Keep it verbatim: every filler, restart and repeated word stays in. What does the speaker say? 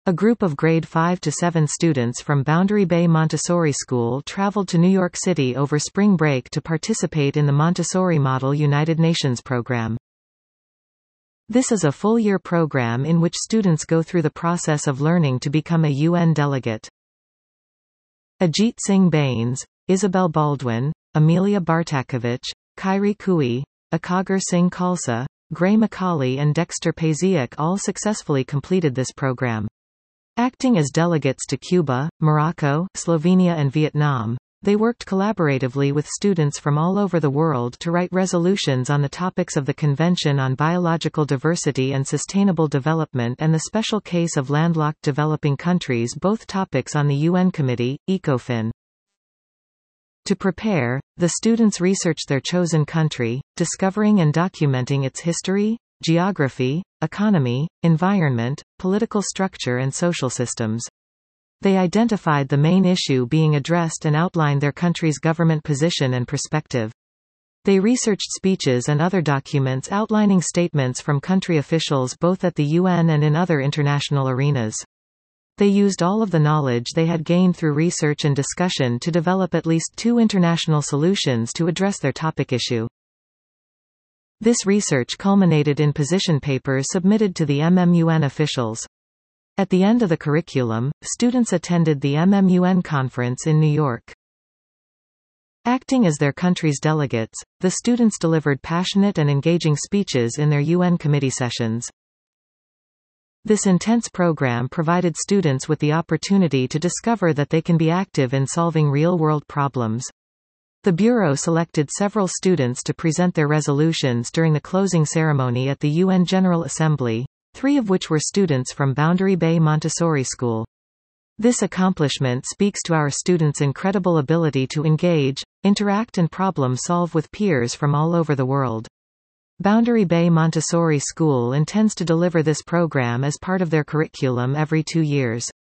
A group of grade five to seven students from Boundary Bay Montessori School traveled to New York City over spring break to participate in the Montessori Model United Nations program. This is a full-year program in which students go through the process of learning to become a U N delegate. Ajit Singh Bains, Isabel Baldwin, Amelia Bartakovich, Kyrie Cooey, Akagar Singh Khalsa, Gray Macaulay and Dexter Paziak all successfully completed this program. Acting as delegates to Cuba, Morocco, Slovenia and Vietnam, they worked collaboratively with students from all over the world to write resolutions on the topics of the Convention on Biological Diversity and Sustainable Development and the special case of landlocked developing countries, both topics on the U N Committee, ECOFIN. To prepare, the students researched their chosen country, discovering and documenting its history, geography, economy, environment, political structure and social systems. They identified the main issue being addressed and outlined their country's government position and perspective. They researched speeches and other documents outlining statements from country officials both at the U N and in other international arenas. They used all of the knowledge they had gained through research and discussion to develop at least two international solutions to address their topic issue. This research culminated in position papers submitted to the M M U N officials. At the end of the curriculum, students attended the M M U N conference in New York. Acting as their country's delegates, the students delivered passionate and engaging speeches in their U N committee sessions. This intense program provided students with the opportunity to discover that they can be active in solving real-world problems. The Bureau selected several students to present their resolutions during the closing ceremony at the U N General Assembly, three of which were students from Boundary Bay Montessori School. This accomplishment speaks to our students' incredible ability to engage, interact and problem-solve with peers from all over the world. Boundary Bay Montessori School intends to deliver this program as part of their curriculum every two years.